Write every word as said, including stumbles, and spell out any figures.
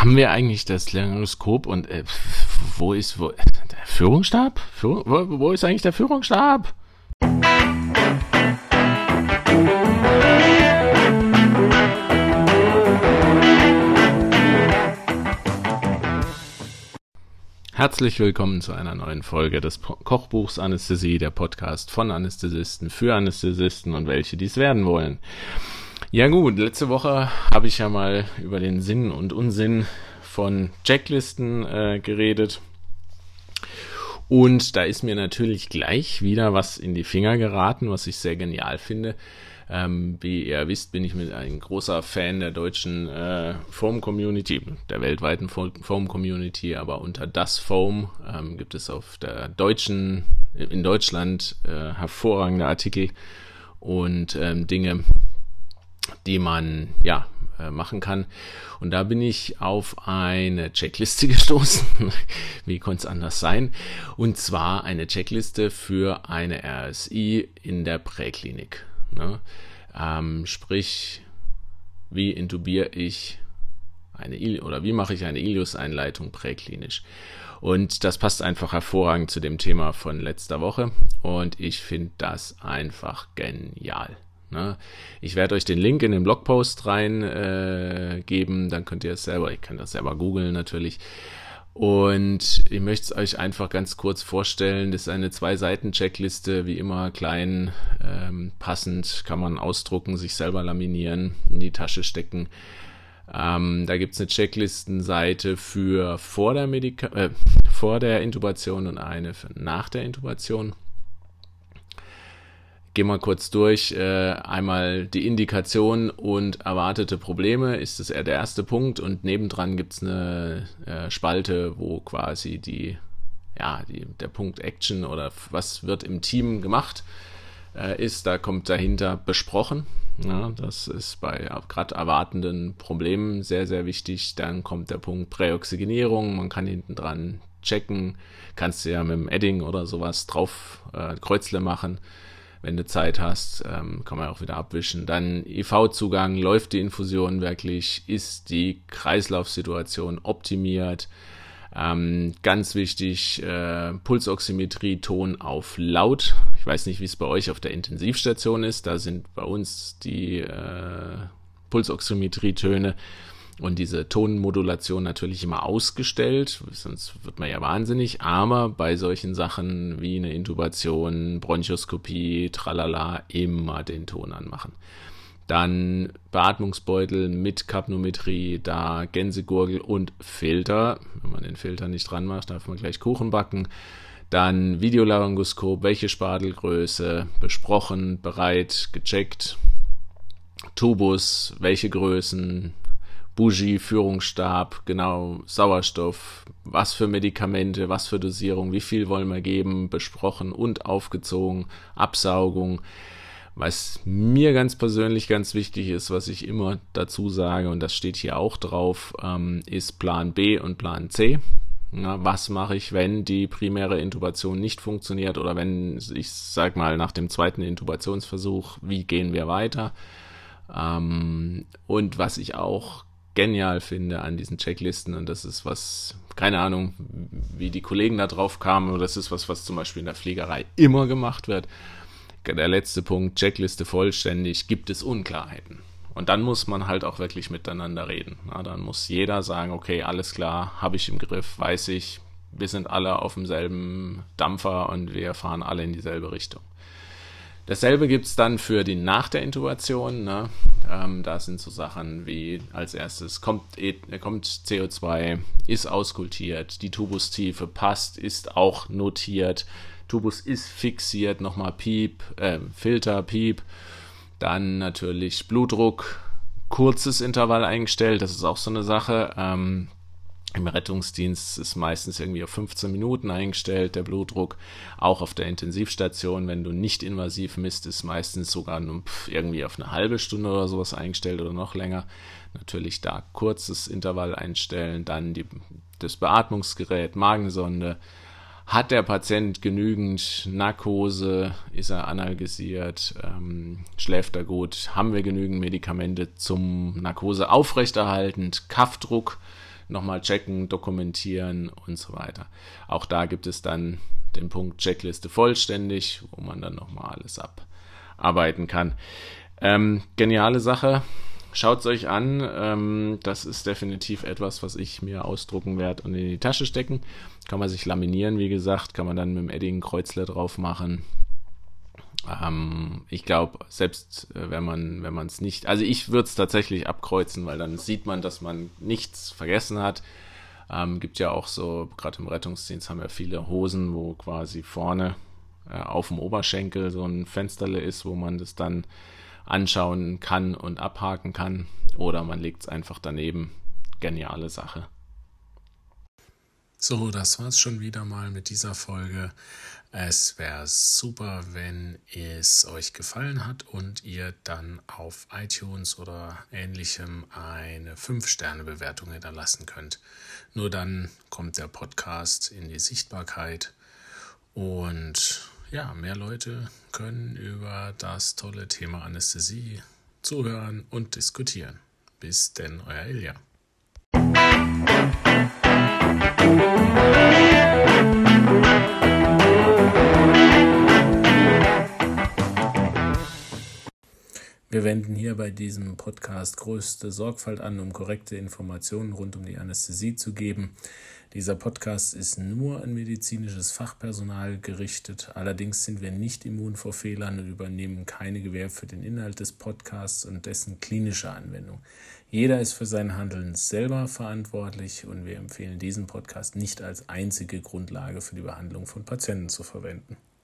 haben wir eigentlich das Laryngoskop und äh, wo ist wo, der Führungsstab? Führ, wo, wo ist eigentlich der Führungsstab? Herzlich willkommen zu einer neuen Folge des Kochbuchs Anästhesie, der Podcast von Anästhesisten für Anästhesisten und welche dies werden wollen. Ja gut, letzte Woche habe ich ja mal über den Sinn und Unsinn von Checklisten äh, geredet. Und da ist mir natürlich gleich wieder was in die Finger geraten, was ich sehr genial finde. Ähm, wie ihr wisst, bin ich mit ein großer Fan der deutschen äh, Foam-Community, der weltweiten Foam-Community, aber unter das Foam ähm, gibt es auf der deutschen, in Deutschland äh, hervorragende Artikel und ähm, Dinge, die man ja äh, machen kann. Und da bin ich auf eine Checkliste gestoßen. Wie konnte es anders sein? Und zwar eine Checkliste für eine R S I in der Präklinik. Ne? Ähm, sprich, wie intubiere ich eine I L oder wie mache ich eine Ilius-Einleitung präklinisch? Und das passt einfach hervorragend zu dem Thema von letzter Woche und ich finde das einfach genial. Ne? Ich werde euch den Link in den Blogpost rein äh, geben, dann könnt ihr es selber, ich kann das selber googeln natürlich. Und ich möchte es euch einfach ganz kurz vorstellen. Das ist eine Zwei-Seiten-Checkliste, wie immer klein, ähm, passend, kann man ausdrucken, sich selber laminieren, in die Tasche stecken. Ähm, da gibt es eine Checklistenseite für vor der, Medika- äh, vor der Intubation und eine für nach der Intubation. Gehen wir kurz durch. Äh, einmal die Indikation und erwartete Probleme ist das eher der erste Punkt und nebendran gibt es eine äh, Spalte, wo quasi die, ja, die, der Punkt Action oder was wird im Team gemacht äh, ist. Da kommt dahinter besprochen. Ja, das ist bei gerade erwartenden Problemen sehr, sehr wichtig. Dann kommt der Punkt Präoxygenierung. Man kann hinten dran checken. Kannst du ja mit dem Edding oder sowas drauf äh, Kreuzle machen. Wenn du Zeit hast, ähm, kann man auch wieder abwischen. Dann I V-Zugang, läuft die Infusion wirklich, ist die Kreislaufsituation optimiert. Ähm, ganz wichtig, äh, Pulsoximetrie, Ton auf laut. Ich weiß nicht, wie es bei euch auf der Intensivstation ist. Da sind bei uns die äh, Pulsoximetrie-Töne und diese Tonmodulation natürlich immer ausgestellt, sonst wird man ja wahnsinnig, aber bei solchen Sachen wie eine Intubation, Bronchoskopie, tralala, immer den Ton anmachen. Dann Beatmungsbeutel mit Kapnometrie, da Gänsegurgel und Filter. Wenn man den Filter nicht dran macht, darf man gleich Kuchen backen. Dann Videolaryngoskop, welche Spatelgröße, besprochen, bereit, gecheckt. Tubus, welche Größen, Bougie, Führungsstab, genau, Sauerstoff, was für Medikamente, was für Dosierung, wie viel wollen wir geben, besprochen und aufgezogen, Absaugung. Was mir ganz persönlich ganz wichtig ist, was ich immer dazu sage, und das steht hier auch drauf, ähm, ist Plan B und Plan C. Na, was mache ich, wenn die primäre Intubation nicht funktioniert oder wenn, ich sag mal, nach dem zweiten Intubationsversuch, wie gehen wir weiter? Ähm, und was ich auch genial finde an diesen Checklisten, und das ist was, keine Ahnung, wie die Kollegen da drauf kamen, aber das ist was, was zum Beispiel in der Fliegerei immer gemacht wird. Der letzte Punkt, Checkliste vollständig, gibt es Unklarheiten. Und dann muss man halt auch wirklich miteinander reden. Na, dann muss jeder sagen, okay, alles klar, habe ich im Griff, weiß ich, wir sind alle auf demselben Dampfer und wir fahren alle in dieselbe Richtung. Dasselbe gibt es dann für die nach der Intubation. Ne? Ähm, da sind so Sachen wie als erstes kommt, kommt C O zwei, ist auskultiert, die Tubustiefe passt, ist auch notiert, Tubus ist fixiert, nochmal Piep, äh, Filter, Piep, dann natürlich Blutdruck, kurzes Intervall eingestellt, das ist auch so eine Sache. Ähm, Im Rettungsdienst ist meistens irgendwie auf fünfzehn Minuten eingestellt, der Blutdruck. Auch auf der Intensivstation, wenn du nicht invasiv misst, ist meistens sogar nur irgendwie auf eine halbe Stunde oder sowas eingestellt oder noch länger. Natürlich da kurzes Intervall einstellen, dann die, das Beatmungsgerät, Magensonde. Hat der Patient genügend Narkose? Ist er analgesiert? Ähm, schläft er gut? Haben wir genügend Medikamente zum Narkose aufrechterhaltend? Kaffdruck nochmal checken, dokumentieren und so weiter. Auch da gibt es dann den Punkt Checkliste vollständig, wo man dann nochmal alles abarbeiten kann. Ähm, geniale Sache. Schaut es euch an. Ähm, das ist definitiv etwas, was ich mir ausdrucken werde und in die Tasche stecken. Kann man sich laminieren, wie gesagt, kann man dann mit dem Edding ein Kreuzle drauf machen. Ähm, ich glaube, selbst äh, wenn man wenn man es nicht, also ich würde es tatsächlich abkreuzen, weil dann sieht man, dass man nichts vergessen hat. Ähm, gibt ja auch so, gerade im Rettungsdienst haben wir viele Hosen, wo quasi vorne äh, auf dem Oberschenkel so ein Fensterle ist, wo man das dann anschauen kann und abhaken kann. Oder man legt es einfach daneben. Geniale Sache. So, das war's schon wieder mal mit dieser Folge. Es wäre super, wenn es euch gefallen hat und ihr dann auf iTunes oder ähnlichem eine fünf Sterne Bewertung hinterlassen könnt. Nur dann kommt der Podcast in die Sichtbarkeit und ja, mehr Leute können über das tolle Thema Anästhesie zuhören und diskutieren. Bis denn, euer Ilja. Wir wenden hier bei diesem Podcast größte Sorgfalt an, um korrekte Informationen rund um die Anästhesie zu geben. Dieser Podcast ist nur an medizinisches Fachpersonal gerichtet. Allerdings sind wir nicht immun vor Fehlern und übernehmen keine Gewähr für den Inhalt des Podcasts und dessen klinische Anwendung. Jeder ist für sein Handeln selber verantwortlich und wir empfehlen diesen Podcast nicht als einzige Grundlage für die Behandlung von Patienten zu verwenden.